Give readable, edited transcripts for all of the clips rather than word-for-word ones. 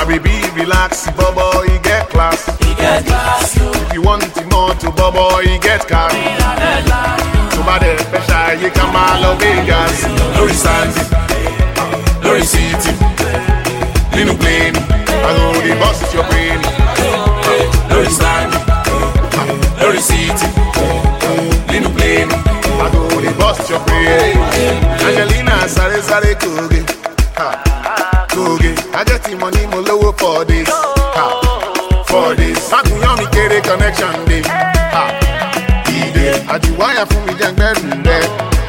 baby, relax, bobo, you get class. If you want more to bobo, you get cash. So bad pressure, you come all of Vegas. Lori Sandy, Lori City, Linu Plane, I know the boss is your brain. Lori Sandy, Lori City, Linu Plane, I know the boss is your brain. Angelina, Sare Koge, Koge, I get the money, mo low for this. For this, I do yummy carry connection day. I do wire for me, young man, there.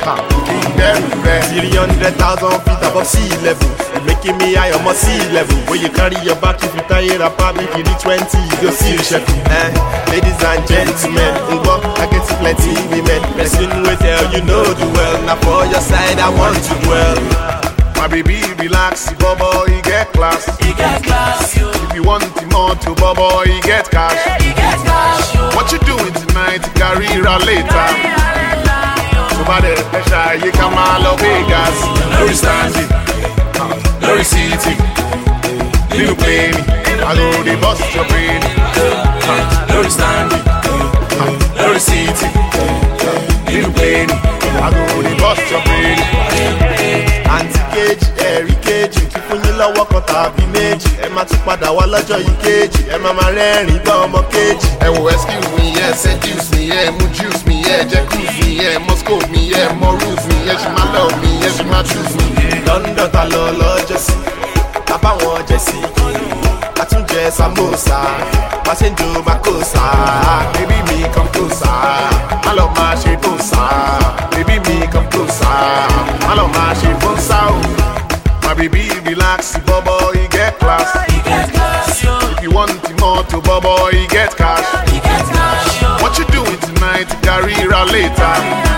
300,000 feet above sea level. You're making me high on my sea level. When you carry your back, if you tie it apart, make you reach 20, you'll see the chef. Ladies and gentlemen, I get plenty women. Person with hell, you know the well. Now for your side, I want to dwell. My baby, relax, bobo, you get class. If you want more to bobo, you get cash. What you doing tonight, career later? So bad pressure, you come all of Vegas. Lori Stanley, Lori City, Linu Plane, I know the boss is your brain. Lori Stanley, Lori City, Linu Plane, I know the boss is your brain. Anti-cage, Harry Cage, keep on your low walk out of image. Emma to padà wá lọ́jọ́ yìí cage. Emma máa rẹ́rìn bá ọmọ cage. Excuse me, yeah, seduce me, yeah, mo juice me, yeah, jacuzzi me, yeah, Moscow me, yeah, more rules me, yeah, she might love me, yeah, she might choose me. London ta lọ lọ́jọ́ sí, bàbá wọn jẹ sí. Àtúnjẹ samosa, bá ṣe ń jo makosa. Baby me come closer, I love my shape baby me come closer, I love my shape my baby relax, bobo, you get class. If you want more to bobo, you get cash. What you doing tonight, career later?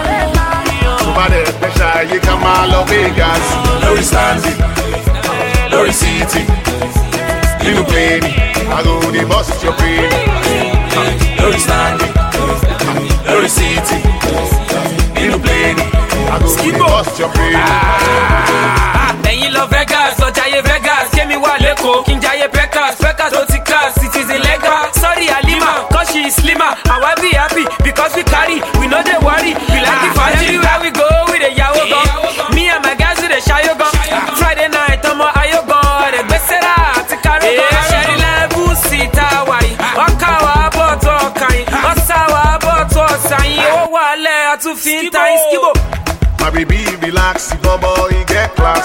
So bad pressure, you come all of Vegas. Lori Stanley, Lori City, Linu Plane, I know the boss is your brain. Lori Stanley, Lori City, Linu Plane, I know the boss is your brain. Ẹ̀yin lọ Vegas, ọjàyè Vegas, kémi wà lẹ́kọ̀ọ́, kí n jayé Pecas tó ti class, it is illegal. Sorry Halima, cause she is slimmer, and we be happy, because we carry, we no dey worry, we like the party. Everywhere we go, we dey yawo gan. Me and my guys, we dey shayo gan. Friday night, ọmọ ayo gan, ẹ̀gbẹ́sẹ̀rà àti káró gan. Ṣẹ́rí lẹ́bù sí táwa yìí, ọkà wà bọ̀ tó ọkàn yìí, ọ̀sà wà bọ̀ tó ọ̀sàn yìí, ó wà lẹ́ àtúnfin ta ìskíbò. My baby, relax, bobo, you get class.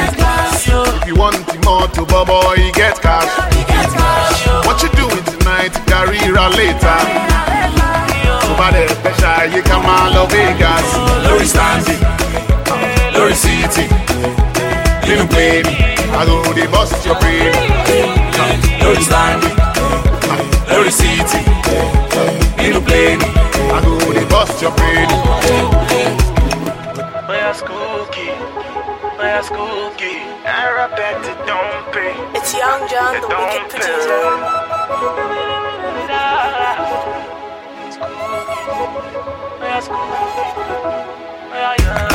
If you want more to bobo, you get cash. What you doing tonight, career later? So bad pressure, you come all of Vegas. Lori Stanley, Lori City, Linu Plane, I know the boss is your brain. Lori Stanley, Lori City, Linu Plane, I know the boss is your brain. I rap that it don't pay. It's Young John, the wicked producer. Yeah.